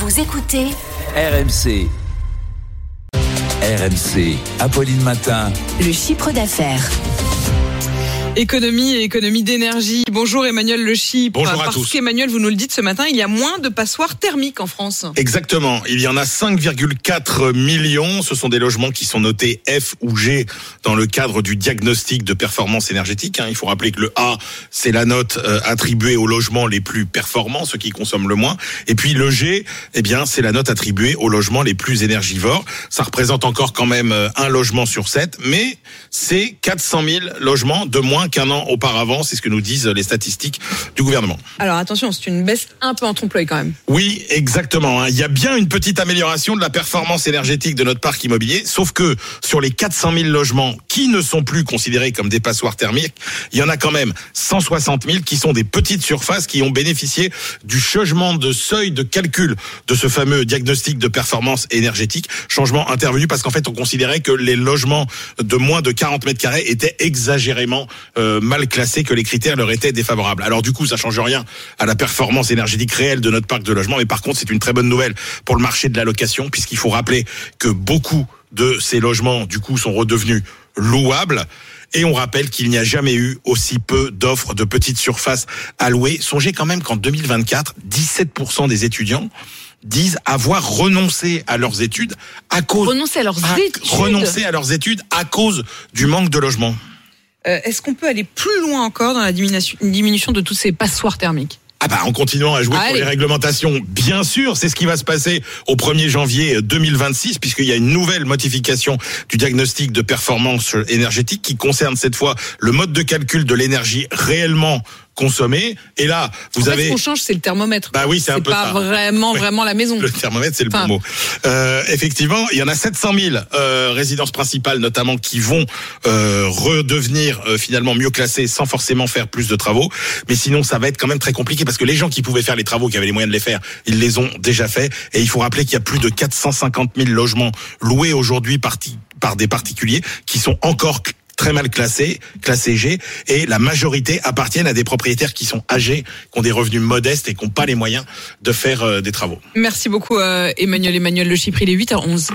Vous écoutez RMC. RMC, Apolline Matin. Le chiffre d'affaires. Économie et économie d'énergie. Bonjour Emmanuel Le Chypre. Bonjour à tous. Parce qu'Emmanuel, vous nous le dites ce matin, il y a moins de passoires thermiques en France. Exactement. Il y en a 5,4 millions. Ce sont des logements qui sont notés F ou G dans le cadre du diagnostic de performance énergétique. Il faut rappeler que le A, c'est la note attribuée aux logements les plus performants, ceux qui consomment le moins. Et puis le G, c'est la note attribuée aux logements les plus énergivores. Ça représente encore quand même un logement sur 7, mais c'est 400 000 logements de moins qu'un an auparavant, c'est ce que nous disent les statistiques du gouvernement. Alors attention, c'est une baisse un peu en trompe-l'œil quand même. Oui, exactement. Il y a bien une petite amélioration de la performance énergétique de notre parc immobilier, sauf que sur les 400 000 logements qui ne sont plus considérés comme des passoires thermiques, il y en a quand même 160 000 qui sont des petites surfaces qui ont bénéficié du changement de seuil de calcul de ce fameux diagnostic de performance énergétique. Changement intervenu parce qu'en fait, on considérait que les logements de moins de 40 mètres carrés étaient exagérément mal classés, que les critères leur étaient défavorables. Alors du coup, ça change rien à la performance énergétique réelle de notre parc de logements, mais par contre, c'est une très bonne nouvelle pour le marché de la location, puisqu'il faut rappeler que beaucoup de ces logements, du coup, sont redevenus louables. Et on rappelle qu'il n'y a jamais eu aussi peu d'offres de petites surfaces à louer. Songez quand même qu'en 2024, 17% des étudiants disent avoir renoncé à leurs études à cause Renoncer à leurs études à cause du manque de logement. Est-ce qu'on peut aller plus loin encore dans la diminution de toutes ces passoires thermiques ? En continuant à jouer sur les réglementations, bien sûr, c'est ce qui va se passer au 1er janvier 2026, puisqu'il y a une nouvelle modification du diagnostic de performance énergétique qui concerne cette fois le mode de calcul de l'énergie réellement consommée. Et là, ce qu'on change, c'est le thermomètre. Oui, c'est un peu ça. C'est pas vraiment la maison. Le thermomètre, c'est le bon mot. Effectivement, il y en a 700 000 résidences principales, notamment, qui vont redevenir finalement mieux classées sans forcément faire plus de travaux. Mais sinon, ça va être quand même très compliqué parce que les gens qui pouvaient faire les travaux, qui avaient les moyens de les faire, ils les ont déjà fait. Et il faut rappeler qu'il y a plus de 450 000 logements loués aujourd'hui par des particuliers qui sont encore très mal classés G, et la majorité appartiennent à des propriétaires qui sont âgés, qui ont des revenus modestes et qui n'ont pas les moyens de faire des travaux. Merci beaucoup Emmanuel Le Chypre, il est 8h11.